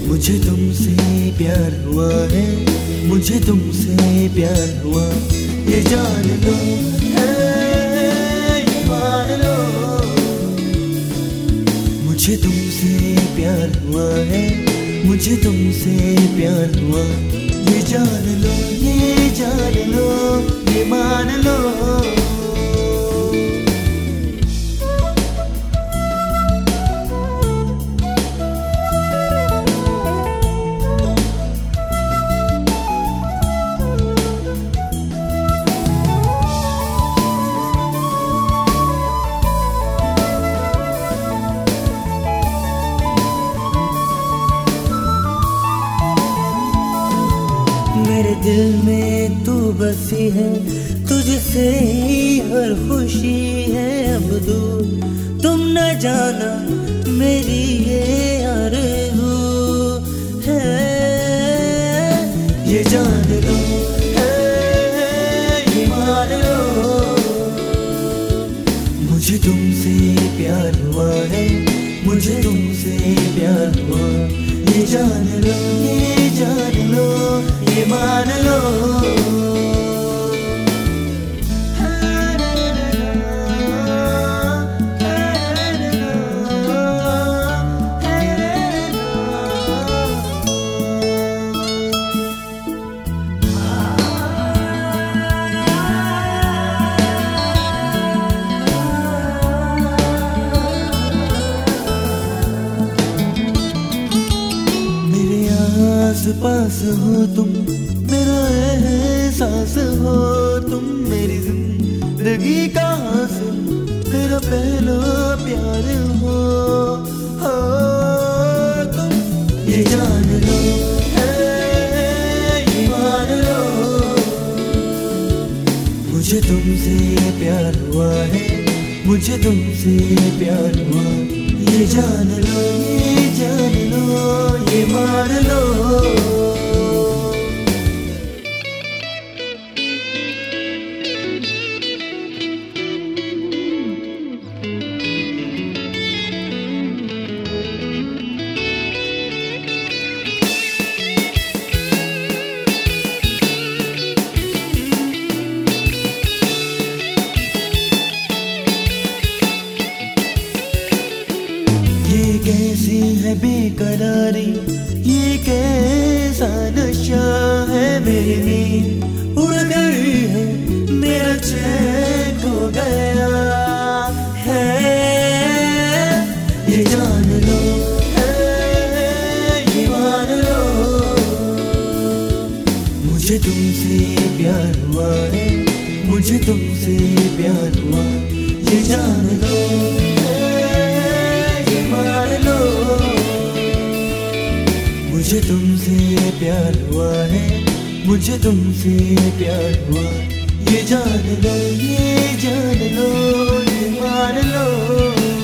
मुझे तुमसे प्यार हुआ है, मुझे तुमसे प्यार हुआ, ये जान लो है, ये मान लो। मुझे तुमसे प्यार हुआ है, मुझे तुमसे प्यार हुआ, ये जान लो, ये जान लो, ये मान लो। मेरे दिल में तू बसी है, तुझसे ही हर खुशी है। अब दूर तुम न जाना मेरी ये आरज़ू है, ये जान लो है, ये मान लो। मुझे तुमसे प्यार हुआ है, मुझे तुमसे प्यार हुआ, ये जान लो, ये जान लो, ये मान लो। पास हो तुम, मेरा एहसास हो तुम, मेरी जिंदगी का हासिल, मेरा पहला प्यार हो तुम, ये जान लो है, ये मान लो। मुझे तुमसे प्यार हुआ है, मुझे तुमसे प्यार हुआ, ये जान लो, ये जान लो, ये मान लो। ये कैसी है बेकरारी, ये कैसा नशा है, मेरी नींद उड़ गई है, मेरा चैन खो गया है, ये जान लो है, ये मान लो। मुझे तुमसे प्यार हुआ है, मुझे तुमसे प्यार हुआ, ये जान लो है, मान लो। मुझे तुमसे प्यार हुआ है, मुझे तुमसे प्यार हुआ, ये जान लो, ये जान लो, ये मान लो।